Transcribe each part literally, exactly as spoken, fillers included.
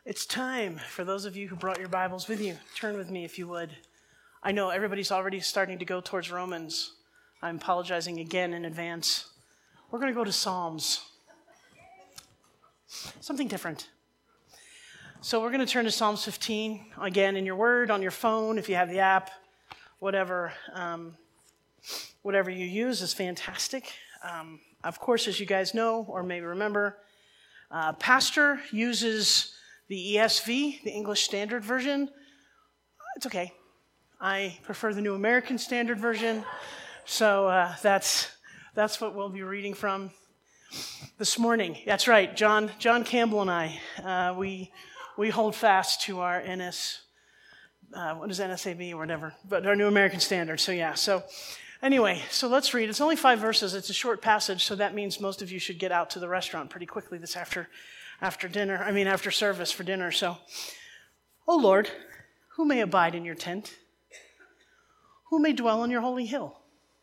It's time for those of you who brought your Bibles with you. Turn with me if you would. I know everybody's already starting to go towards Romans. I'm apologizing again in advance. We're going to go to Psalms. Something different. So we're going to turn to Psalms fifteen, again in your word, on your phone, if you have the app, whatever um, whatever you use is fantastic. Um, of course, as you guys know, or maybe remember, uh, Pastor uses the E S V, the English Standard Version. It's okay. I prefer the New American Standard Version, so uh, that's that's what we'll be reading from this morning. That's right, John John Campbell and I, uh, we we hold fast to our N S, uh, what is N S A B or whatever, but our New American Standard. So yeah, so anyway, so let's read. It's only five verses. It's a short passage, so that means most of you should get out to the restaurant pretty quickly this after after dinner. I mean, after service for dinner. So, O Lord, who may abide in your tent? Who may dwell on your holy hill?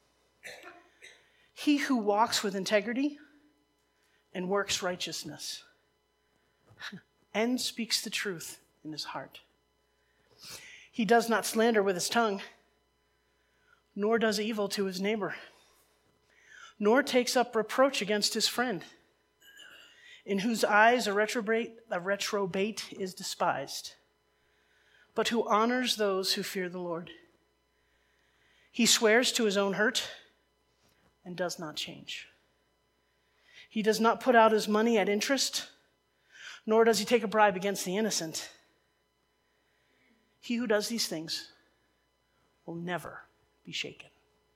He who walks with integrity and works righteousness and speaks the truth in his heart. He does not slander with his tongue, nor does evil to his neighbor, nor takes up reproach against his friend, in whose eyes a reprobate, a reprobate is despised, but who honors those who fear the Lord. He swears to his own hurt and does not change. He does not put out his money at interest, nor does he take a bribe against the innocent. He who does these things will never be shaken.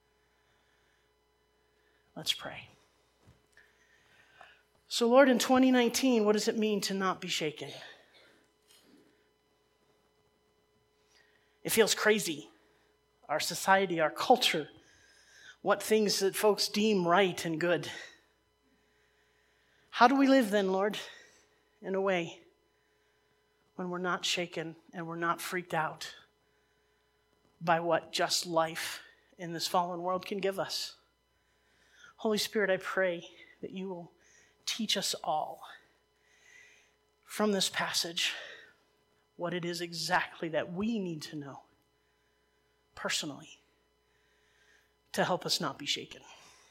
Let's pray. So, Lord, in twenty nineteen, what does it mean to not be shaken? It feels crazy. Our society, our culture, what things that folks deem right and good. How do we live then, Lord, in a way when we're not shaken and we're not freaked out by what just life in this fallen world can give us? Holy Spirit, I pray that you will teach us all from this passage what it is exactly that we need to know personally to help us not be shaken.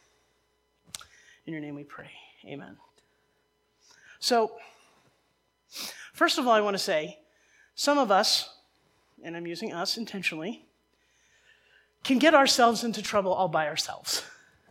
In your name we pray. Amen. So, first of all, I want to say, some of us, and I'm using us intentionally, can get ourselves into trouble all by ourselves.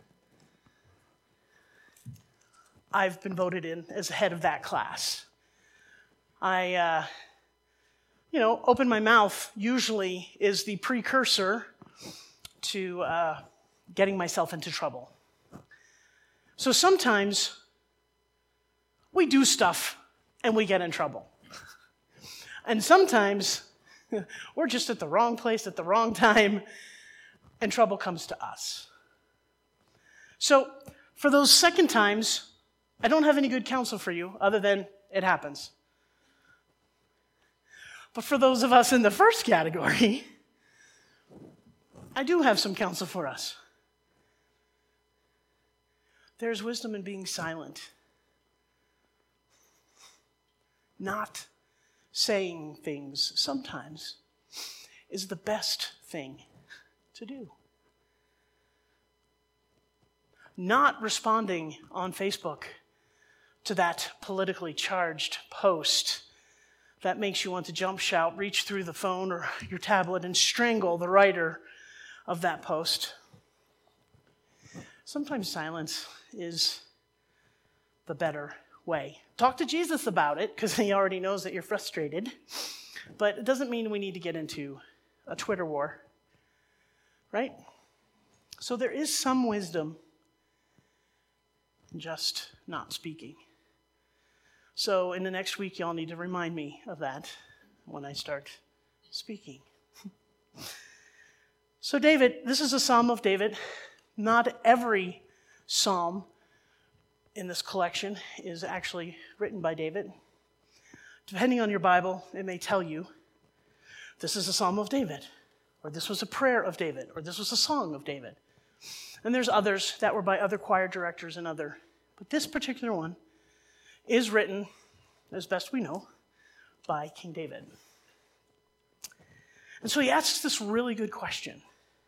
I've been voted in as head of that class. I, uh, you know, open my mouth usually is the precursor to uh, getting myself into trouble. So sometimes we do stuff and we get in trouble. And sometimes we're just at the wrong place at the wrong time and trouble comes to us. So for those second times, I don't have any good counsel for you other than it happens. But for those of us in the first category, I do have some counsel for us. There's wisdom in being silent. Not saying things sometimes is the best thing to do. Not responding on Facebook to that politically charged post that makes you want to jump, shout, reach through the phone or your tablet and strangle the writer of that post. Sometimes silence is the better way. Talk to Jesus about it, because he already knows that you're frustrated. But it doesn't mean we need to get into a Twitter war, right? So there is some wisdom in just not speaking. So in the next week, y'all need to remind me of that when I start speaking. So David, this is a Psalm of David. Not every psalm in this collection is actually written by David. Depending on your Bible, it may tell you this is a Psalm of David, or this was a prayer of David, or this was a song of David. And there's others that were by other choir directors and other. But this particular one is written, as best we know, by King David. And so he asks this really good question.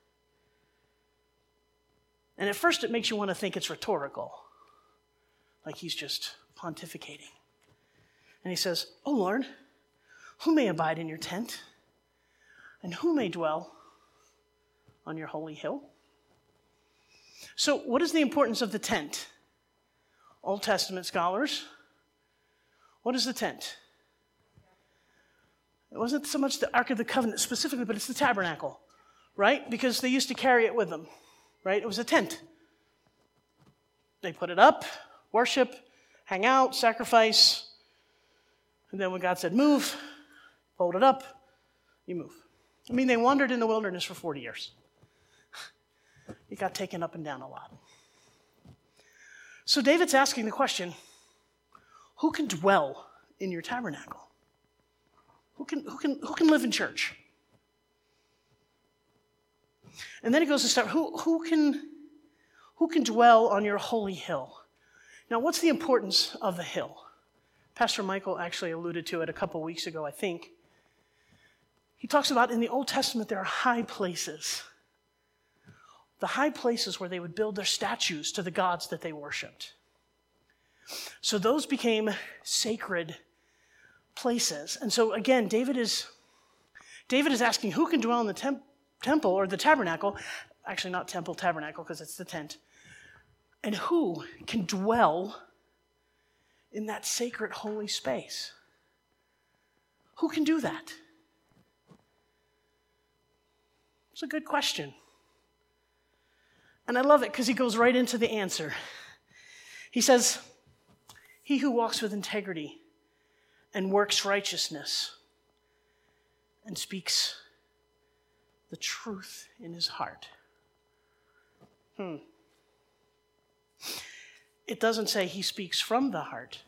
And at first it makes you want to think it's rhetorical, like he's just pontificating. And he says, "O Lord, who may abide in your tent? And who may dwell on your holy hill?" So what is the importance of the tent? Old Testament scholars, what is the tent? It wasn't so much the Ark of the Covenant specifically, but it's the tabernacle, right? Because they used to carry it with them, right? It was a tent. They put it up, worship, hang out, sacrifice, and then when God said move, hold it up, you move. I mean, they wandered in the wilderness for forty years. It got taken up and down a lot. So David's asking the question, who can dwell in your tabernacle? Who can, who can, who can live in church? And then he goes to start, who, who, can, who can dwell on your holy hill? Now, what's the importance of the hill? Pastor Michael actually alluded to it a couple weeks ago, I think. He talks about in the Old Testament there are high places. The high places where they would build their statues to the gods that they worshipped. So those became sacred places. And so again, David is David is asking who can dwell in the temp- temple or the tabernacle, actually not temple, tabernacle, because it's the tent, and who can dwell in that sacred holy space? Who can do that? It's a good question. And I love it because he goes right into the answer. He says, "He who walks with integrity and works righteousness and speaks the truth in his heart." Hmm. It doesn't say he speaks from the heart.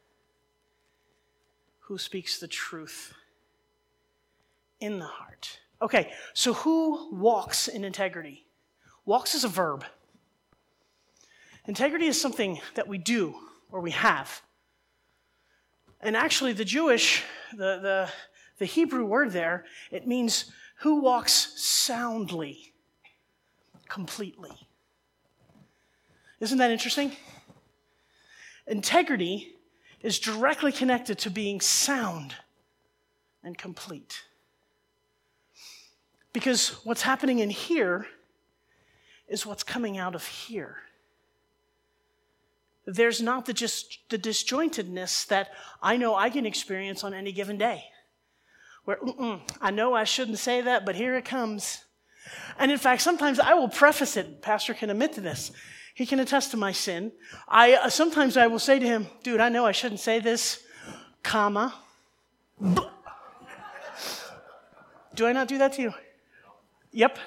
Who speaks the truth in the heart? Okay, so who walks in integrity? Walks is a verb. Integrity is something that we do or we have. And actually the Jewish, the, the, the Hebrew word there, it means who walks soundly, completely. Isn't that interesting? Integrity is directly connected to being sound and complete. Because what's happening in here is what's coming out of here. There's not the just the disjointedness that I know I can experience on any given day. Where, I know I shouldn't say that, but here it comes. And in fact, sometimes I will preface it. Pastor can admit to this. He can attest to my sin. I uh, sometimes I will say to him, dude, I know I shouldn't say this, comma. Do I not do that to you? Yep.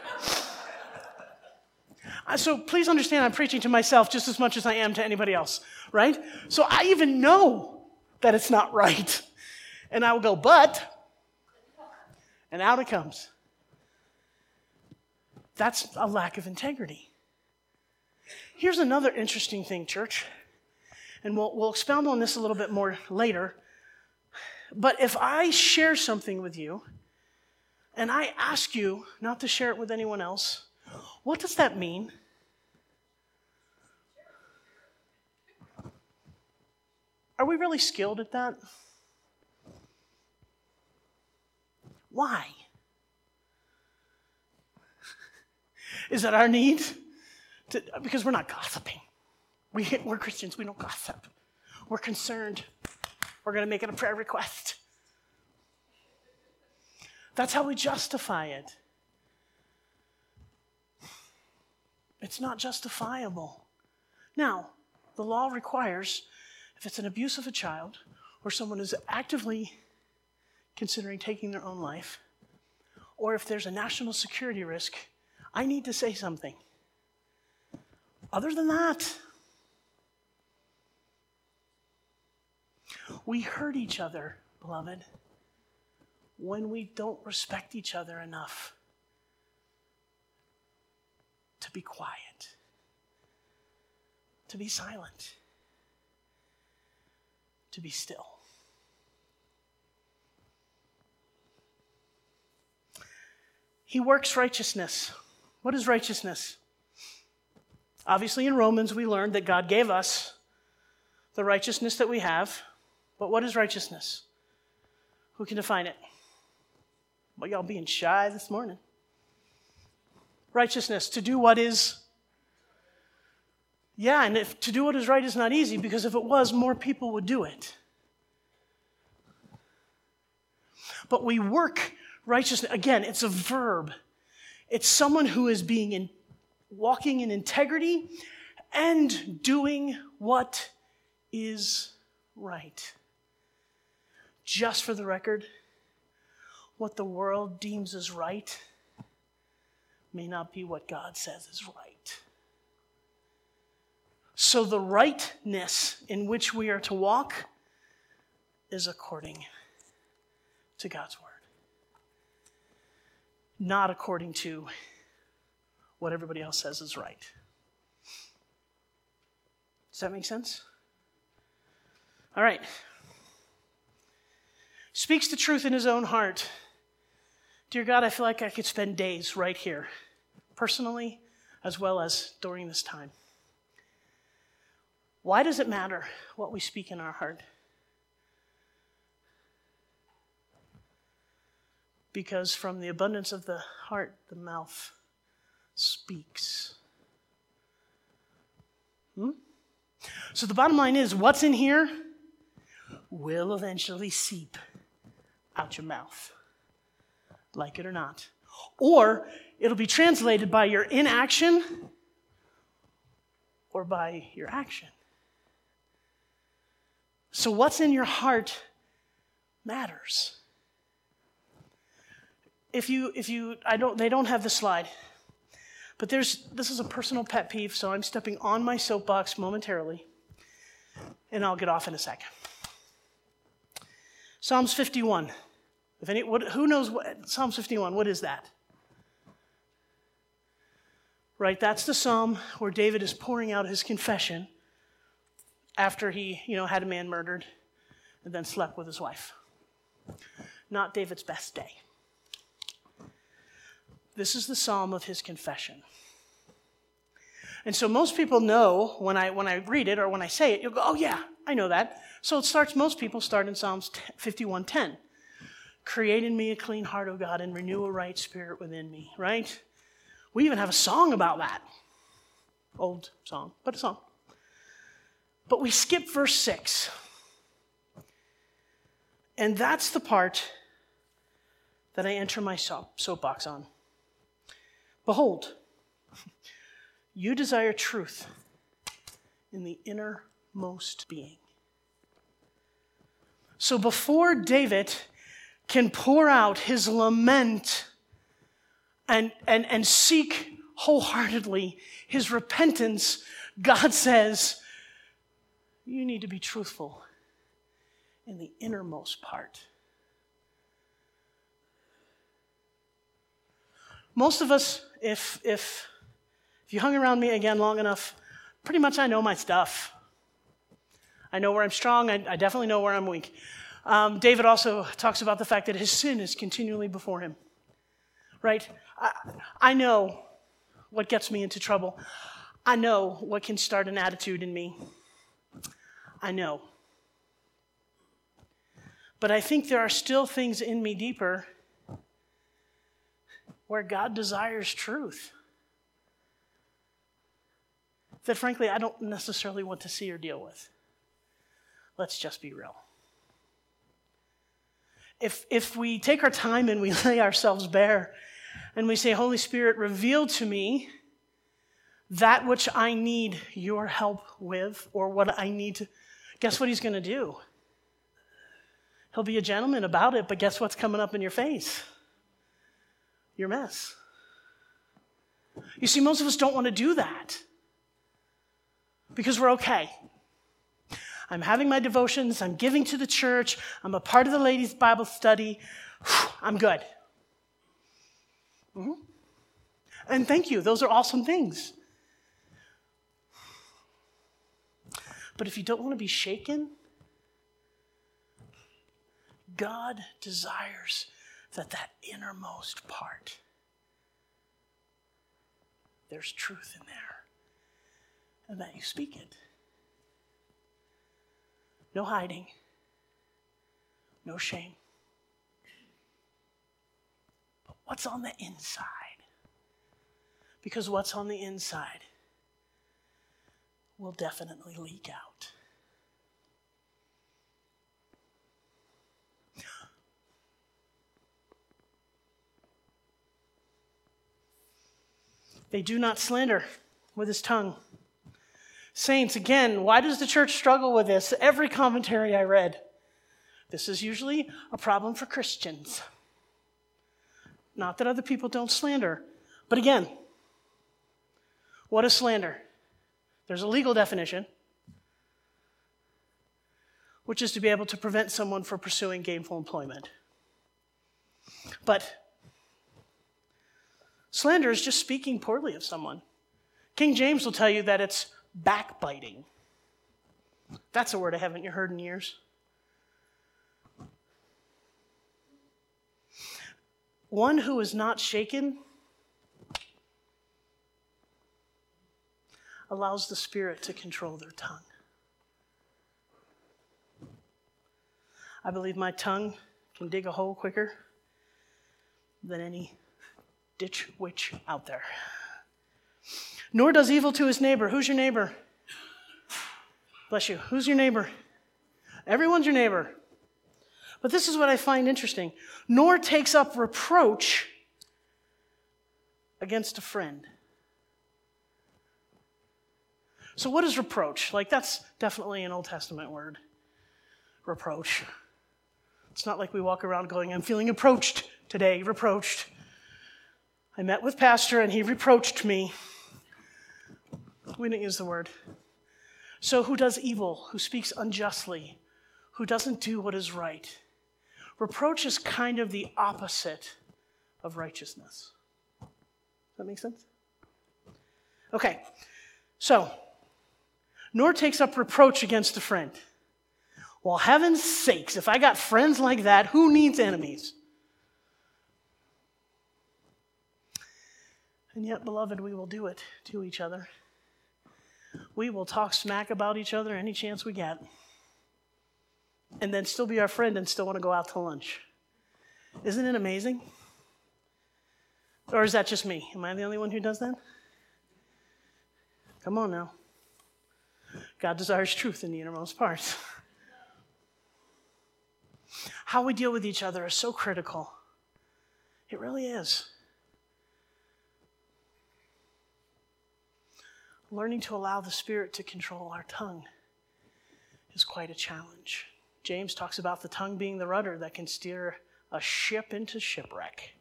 So please understand I'm preaching to myself just as much as I am to anybody else, right? So I even know that it's not right. And I will go, but, and out it comes. That's a lack of integrity. Here's another interesting thing, church, and we'll, we'll expound on this a little bit more later. But if I share something with you, and I ask you not to share it with anyone else, what does that mean? Are we really skilled at that? Why? Is that our need? To, because we're not gossiping. We, we're Christians, we don't gossip. We're concerned. We're going to make it a prayer request. That's how we justify it. It's not justifiable. Now, the law requires, if it's an abuse of a child, or someone is actively considering taking their own life, or if there's a national security risk, I need to say something. Other than that, we hurt each other, beloved, when we don't respect each other enough to be quiet, to be silent, to be still. He works righteousness. What is righteousness? Obviously, in Romans, we learned that God gave us the righteousness that we have. But what is righteousness? Who can define it? Well, y'all being shy this morning. Righteousness, to do what is... Yeah, and if to do what is right is not easy, because if it was, more people would do it. But we work righteousness. Again, it's a verb. It's someone who is being in, walking in integrity and doing what is right. Just for the record, what the world deems as right may not be what God says is right. So the rightness in which we are to walk is according to God's word, not according to what everybody else says is right. Does that make sense? All right. Speaks the truth in his own heart. Dear God, I feel like I could spend days right here, personally, as well as during this time. Why does it matter what we speak in our heart? Because from the abundance of the heart, the mouth speaks. Hmm? So the bottom line is, what's in here will eventually seep out your mouth, like it or not. Or it'll be translated by your inaction or by your action. So what's in your heart matters. If you, if you, I don't, they don't have the slide, but there's, this is a personal pet peeve, so I'm stepping on my soapbox momentarily, and I'll get off in a second. Psalms fifty-one. If any, what, who knows what, Psalms fifty-one, what is that? Right, that's the psalm where David is pouring out his confession after he, you know, had a man murdered and then slept with his wife. Not David's best day. This is the psalm of his confession. And so most people know when I when I read it or when I say it, you'll go, oh yeah, I know that. So it starts, most people start in Psalms fifty-one ten. Create in me a clean heart, O God, and renew a right spirit within me, right? We even have a song about that. Old song, but a song. But we skip verse six. And that's the part that I enter my soapbox on. Behold, you desire truth in the innermost being. So before David can pour out his lament and, and, and seek wholeheartedly his repentance, God says, you need to be truthful in the innermost part. Most of us, if if if you hung around me again long enough, pretty much I know my stuff. I know where I'm strong. I, I definitely know where I'm weak. Um, David also talks about the fact that his sin is continually before him. Right? I, I know what gets me into trouble. I know what can start an attitude in me. I know. But I think there are still things in me deeper where God desires truth that, frankly, I don't necessarily want to see or deal with. Let's just be real. If, if we take our time and we lay ourselves bare and we say, Holy Spirit, reveal to me that which I need your help with, or what I need to, guess what he's going to do? He'll be a gentleman about it, but guess what's coming up in your face? Your mess. You see, most of us don't want to do that because we're okay. I'm having my devotions, I'm giving to the church, I'm a part of the ladies' Bible study, I'm good. Mm-hmm. And thank you, those are awesome things. But if you don't want to be shaken, God desires that that innermost part there's truth in there and that you speak it. No hiding, no shame. But what's on the inside? Because what's on the inside will definitely leak out. They do not slander with his tongue. Saints, again, why does the church struggle with this? Every commentary I read, this is usually a problem for Christians. Not that other people don't slander, but again, what is slander? There's a legal definition, which is to be able to prevent someone from pursuing gainful employment. But slander is just speaking poorly of someone. King James will tell you that it's backbiting. That's a word I haven't heard in years. One who is not shaken allows the Spirit to control their tongue. I believe my tongue can dig a hole quicker than any ditch witch out there. Nor does evil to his neighbor. Who's your neighbor? Bless you. Who's your neighbor? Everyone's your neighbor. But this is what I find interesting. Nor takes up reproach against a friend. So what is reproach? Like, that's definitely an Old Testament word. Reproach. It's not like we walk around going, I'm feeling approached today, reproached. I met with pastor and he reproached me. We didn't use the word. So who does evil, who speaks unjustly, who doesn't do what is right? Reproach is kind of the opposite of righteousness. Does that make sense? Okay, so, nor takes up reproach against a friend. Well, heaven's sakes, if I got friends like that, who needs enemies? And yet, beloved, we will do it to each other. We will talk smack about each other any chance we get. And then still be our friend and still want to go out to lunch. Isn't it amazing? Or is that just me? Am I the only one who does that? Come on now. God desires truth in the innermost parts. How we deal with each other is so critical. It really is. Learning to allow the Spirit to control our tongue is quite a challenge. James talks about the tongue being the rudder that can steer a ship into shipwreck.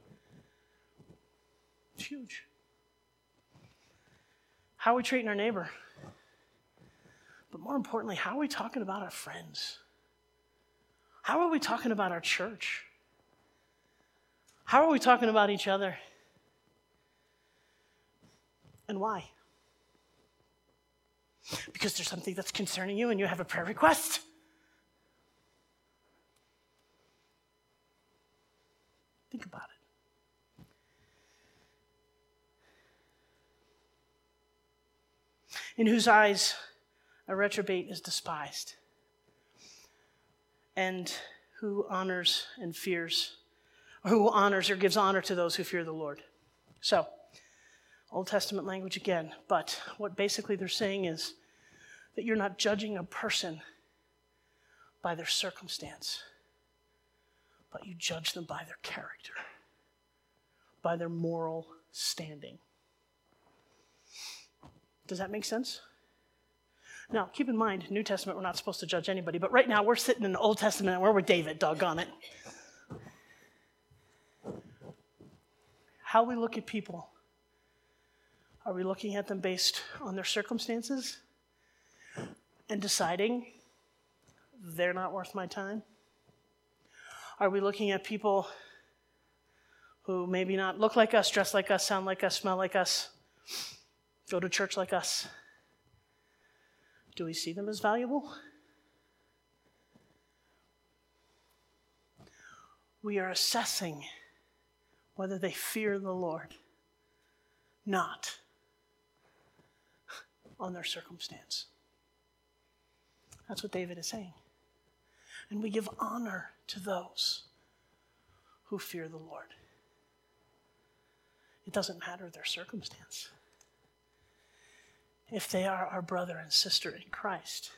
It's huge. How are we treating our neighbor? But more importantly, how are we talking about our friends? How are we talking about our church? How are we talking about each other? And why? Because there's something that's concerning you and you have a prayer request. Think about it. In whose eyes a reprobate is despised, and who honors and fears, or who honors or gives honor to those who fear the Lord. So, Old Testament language again, but what basically they're saying is that you're not judging a person by their circumstance, but you judge them by their character, by their moral standing. Does that make sense? Now, keep in mind, New Testament, we're not supposed to judge anybody, but right now we're sitting in the Old Testament and we're with David, doggone it. How we look at people, are we looking at them based on their circumstances and deciding they're not worth my time? Are we looking at people who maybe not look like us, dress like us, sound like us, smell like us, go to church like us? Do we see them as valuable? We are assessing whether they fear the Lord, not on their circumstance. That's what David is saying. And we give honor to those who fear the Lord. It doesn't matter their circumstance. If they are our brother and sister in Christ,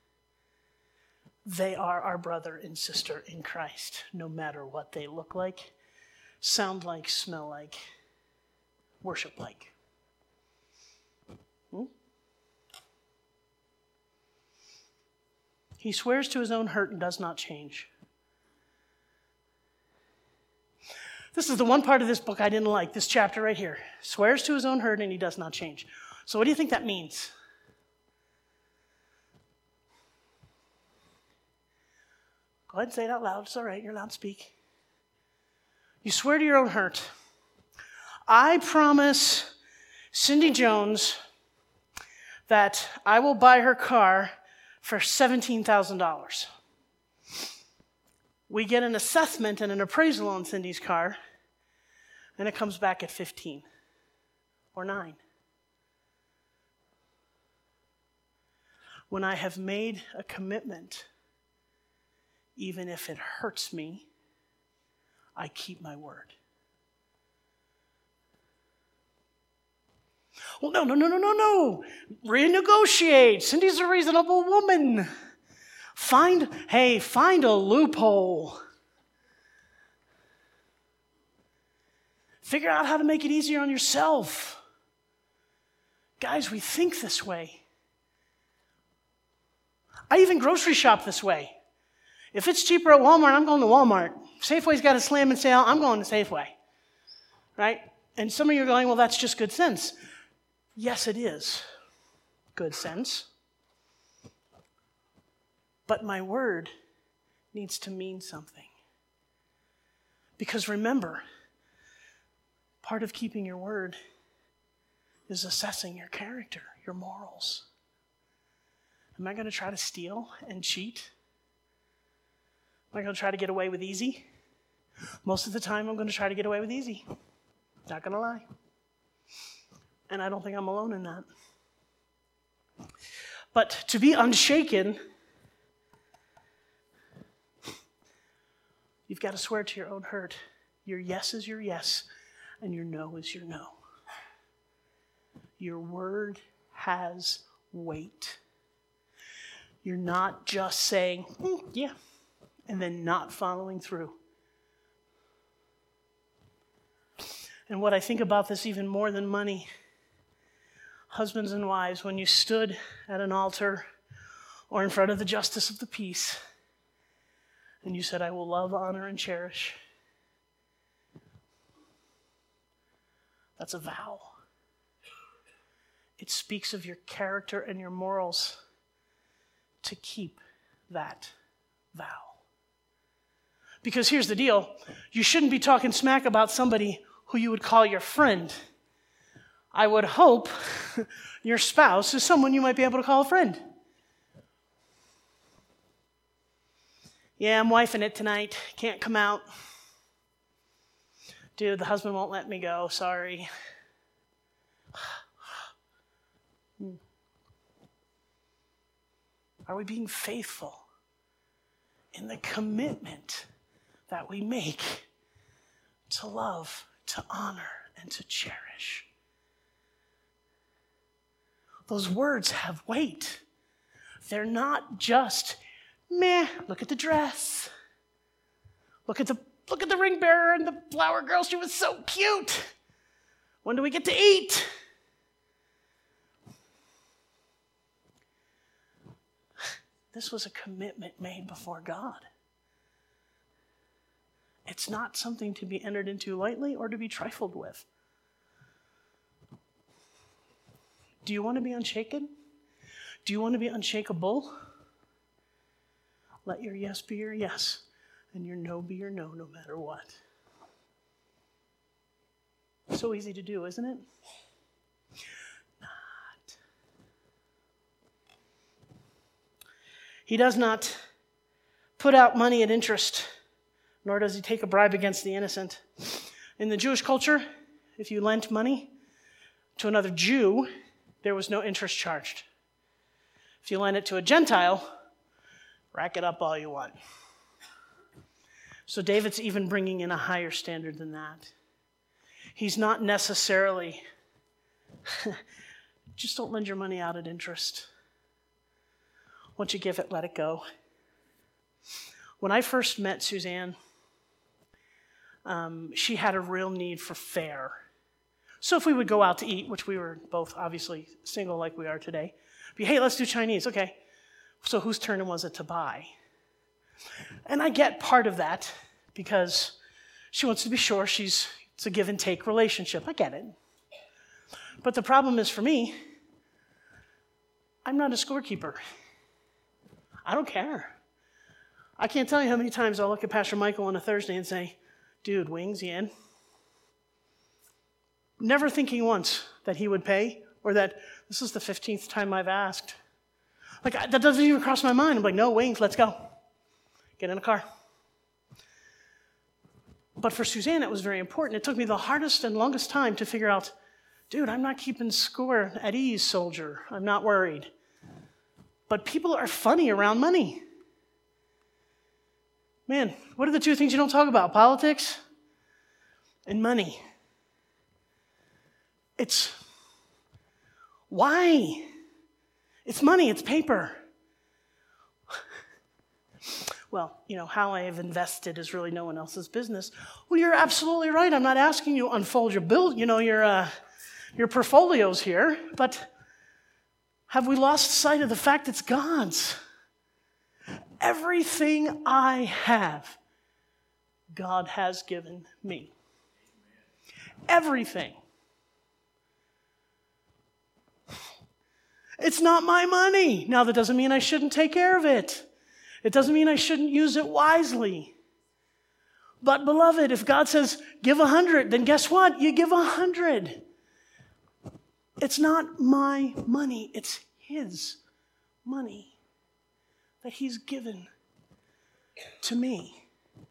they are our brother and sister in Christ, no matter what they look like, sound like, smell like, worship like. Hmm? He swears to his own hurt and does not change. This is the one part of this book I didn't like, this chapter right here. Swears to his own hurt and he does not change. So what do you think that means? Go ahead and say it out loud. It's all right. You're allowed to speak. You swear to your own hurt. I promise Cindy Jones that I will buy her car for seventeen thousand dollars. We get an assessment and an appraisal on Cindy's car, and it comes back at fifteen or nine. When I have made a commitment, even if it hurts me, I keep my word. Well, no, no, no, no, no, no. Renegotiate. Cindy's a reasonable woman. Find, hey, find a loophole. Figure out how to make it easier on yourself. Guys, we think this way. I even grocery shop this way. If it's cheaper at Walmart, I'm going to Walmart. Safeway's got a slam and sale, I'm going to Safeway. Right? And some of you are going, well, that's just good sense. Yes, it is good sense. But my word needs to mean something. Because remember, part of keeping your word is assessing your character, your morals. Am I going to try to steal and cheat? Am I going to try to get away with easy? Most of the time, I'm going to try to get away with easy. Not going to lie. And I don't think I'm alone in that. But to be unshaken, you've got to swear to your own hurt. Your yes is your yes, and your no is your no. Your word has weight. You're not just saying, mm, yeah, and then not following through. And what I think about this even more than money, husbands and wives, when you stood at an altar or in front of the justice of the peace, and you said, I will love, honor, and cherish. That's a vow. It speaks of your character and your morals to keep that vow. Because here's the deal. You shouldn't be talking smack about somebody who you would call your friend. I would hope your spouse is someone you might be able to call a friend. Yeah, I'm wifing it tonight. Can't come out. Dude, the husband won't let me go. Sorry. Are we being faithful in the commitment that we make to love, to honor, and to cherish? Those words have weight. They're not just, meh, look at the dress. Look at the look at the ring bearer and the flower girl. She was so cute. When do we get to eat? This was a commitment made before God. It's not something to be entered into lightly or to be trifled with. Do you want to be unshaken? Do you want to be unshakable? Let your yes be your yes, and your no be your no, no matter what. So easy to do, isn't it? Not. He does not put out money at interest, nor does he take a bribe against the innocent. In the Jewish culture, if you lent money to another Jew, There was no interest charged. If you lend it to a Gentile, rack it up all you want. So David's even bringing in a higher standard than that. He's not necessarily, just don't lend your money out at interest. Once you give it, let it go. When I first met Suzanne, um, she had a real need for fare. So if we would go out to eat, which we were both obviously single like we are today, be, hey, let's do Chinese. Okay. So whose turn was it to buy? And I get part of that because she wants to be sure she's, it's a give and take relationship. I get it. But the problem is for me, I'm not a scorekeeper. I don't care. I can't tell you how many times I'll look at Pastor Michael on a Thursday and say, dude, wings, you in? Never thinking once that he would pay or that this is the fifteenth time I've asked. Like, that doesn't even cross my mind. I'm like, no, wings, let's go. Get in a car. But for Suzanne, it was very important. It took me the hardest and longest time to figure out, dude, I'm not keeping score at ease, soldier. I'm not worried. But people are funny around money. Man, what are the two things you don't talk about? Politics and money. It's, why? It's money, it's paper. Well, you know, how I have invested is really no one else's business. Well, you're absolutely right. I'm not asking you to unfold your bill, you know, your uh, your portfolios here, but have we lost sight of the fact it's God's? Everything I have, God has given me. Everything. It's not my money. Now, that doesn't mean I shouldn't take care of it. It doesn't mean I shouldn't use it wisely. But beloved, if God says, give a hundred, then guess what? You give a hundred. It's not my money. It's his money that he's given to me.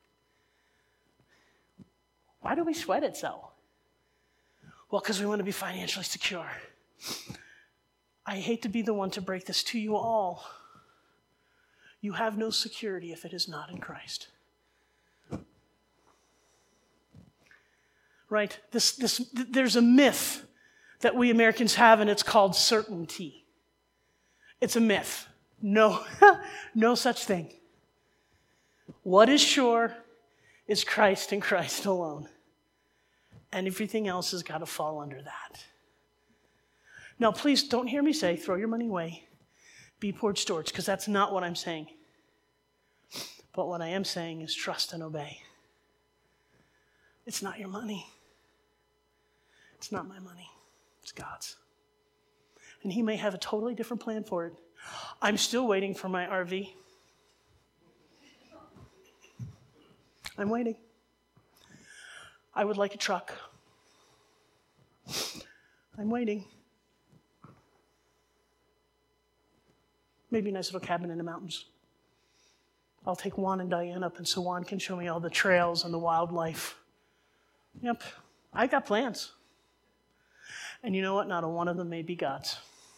Why do we sweat it so? Well, because we want to be financially secure. I hate to be the one to break this to you all. You have no security if it is not in Christ. Right? This, this, there's a myth that we Americans have, and it's called certainty. It's a myth. No, no such thing. What is sure is Christ and Christ alone. And everything else has got to fall under that. Now, please don't hear me say, throw your money away, be poor stewards, because that's not what I'm saying. But what I am saying is trust and obey. It's not your money. It's not my money. It's God's. And he may have a totally different plan for it. I'm still waiting for my R V. I'm waiting. I would like a truck. I'm waiting. Maybe a nice little cabin in the mountains. I'll take Juan and Diane up, and so Juan can show me all the trails and the wildlife. Yep, I got plans. And you know what? Not a one of them may be God's.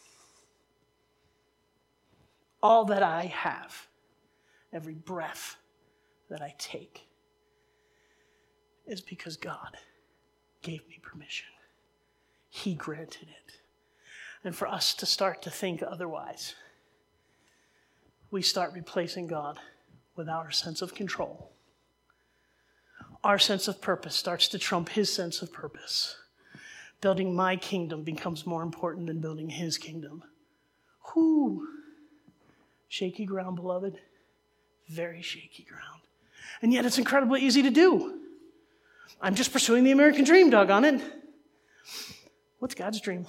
All that I have, every breath that I take, is because God gave me permission. He granted it. And for us to start to think otherwise, we start replacing God with our sense of control. Our sense of purpose starts to trump his sense of purpose. Building my kingdom becomes more important than building his kingdom. Whoo! Shaky ground, beloved. Very shaky ground. And yet it's incredibly easy to do. I'm just pursuing the American dream, doggone it. What's God's dream?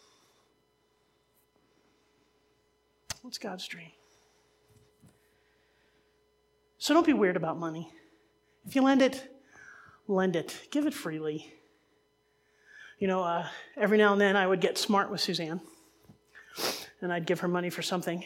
What's God's dream? So don't be weird about money. If you lend it, lend it. Give it freely. You know, uh, every now and then I would get smart with Suzanne, and I'd give her money for something,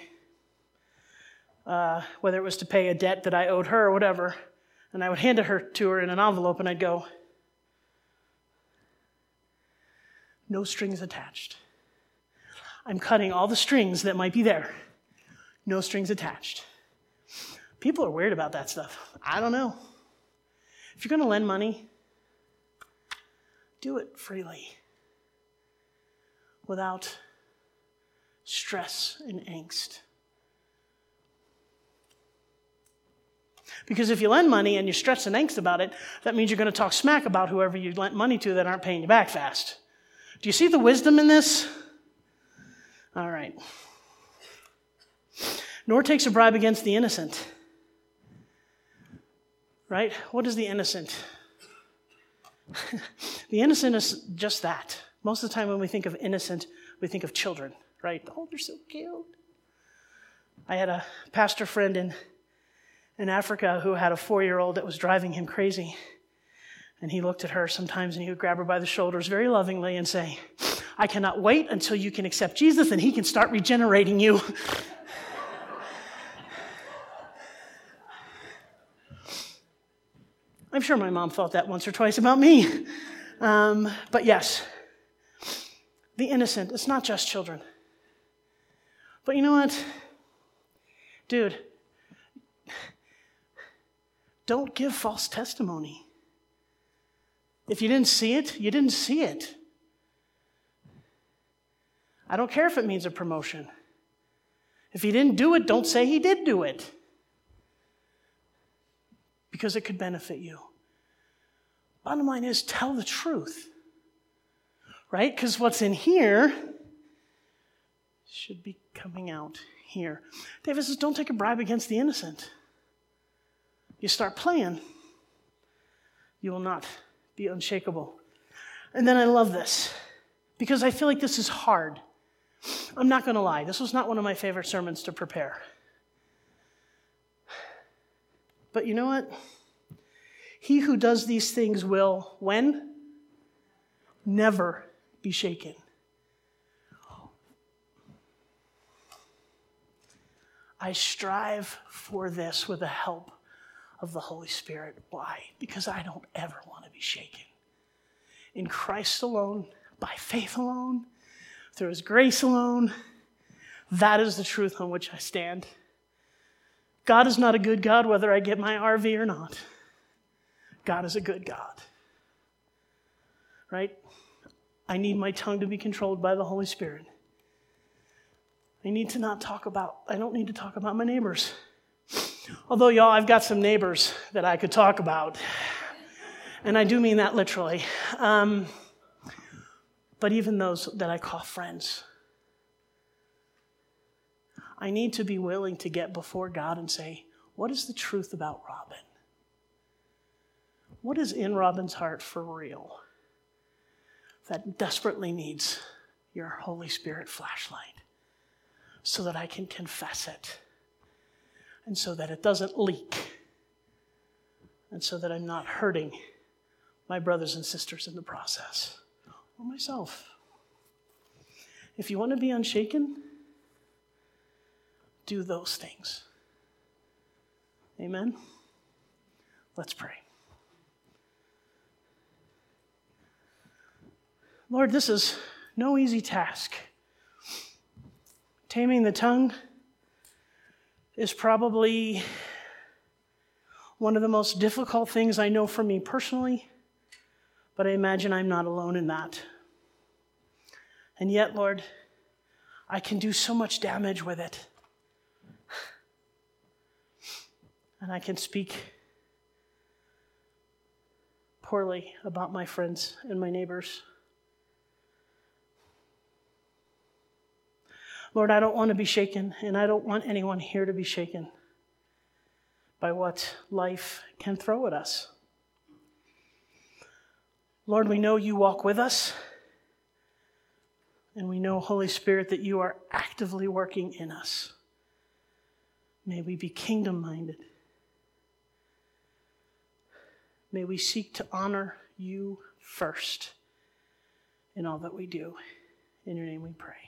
uh, whether it was to pay a debt that I owed her or whatever, and I would hand it her to her in an envelope, and I'd go, no strings attached. I'm cutting all the strings that might be there. No strings attached. People are weird about that stuff. I don't know. If you're going to lend money, do it freely without stress and angst. Because if you lend money and you're stressed and angst about it, that means you're going to talk smack about whoever you lent money to that aren't paying you back fast. Do you see the wisdom in this? All right. Nor takes a bribe against the innocent. Right? What is the innocent? The innocent is just that. Most of the time when we think of innocent, we think of children, right? Oh, they're so cute. I had a pastor friend in, in Africa who had a four-year-old that was driving him crazy. And he looked at her sometimes and he would grab her by the shoulders very lovingly and say, I cannot wait until you can accept Jesus and he can start regenerating you. I'm sure my mom thought that once or twice about me. Um, but yes, the innocent, it's not just children. But you know what? Dude, don't give false testimony. If you didn't see it, you didn't see it. I don't care if it means a promotion. If he didn't do it, don't say he did do it. Because it could benefit you. Bottom line is, tell the truth. Right? Because what's in here should be coming out here. David says, don't take a bribe against the innocent. You start playing, you will not be unshakable. And then I love this, because I feel like this is hard. I'm not going to lie. This was not one of my favorite sermons to prepare. But you know what? He who does these things will, when? Never be shaken. I strive for this with the help of the Holy Spirit. Why? Because I don't ever want to be shaken. In Christ alone, by faith alone, through his grace alone, that is the truth on which I stand. God is not a good God whether I get my R V or not. God is a good God. Right? I need my tongue to be controlled by the Holy Spirit. I need to not talk about, I don't need to talk about my neighbors. Although, y'all, I've got some neighbors that I could talk about. And I do mean that literally. Um, but even those that I call friends. I need to be willing to get before God and say, what is the truth about Robin? What is in Robin's heart for real that desperately needs your Holy Spirit flashlight so that I can confess it and so that it doesn't leak and so that I'm not hurting my brothers and sisters in the process or myself. If you want to be unshaken, do those things. Amen? Let's pray. Lord, this is no easy task. Taming the tongue is probably one of the most difficult things I know for me personally, but I imagine I'm not alone in that. And yet, Lord, I can do so much damage with it. And I can speak poorly about my friends and my neighbors. Lord, I don't want to be shaken, and I don't want anyone here to be shaken by what life can throw at us. Lord, we know you walk with us, and we know, Holy Spirit, that you are actively working in us. May we be kingdom-minded. May we seek to honor you first in all that we do. In your name we pray.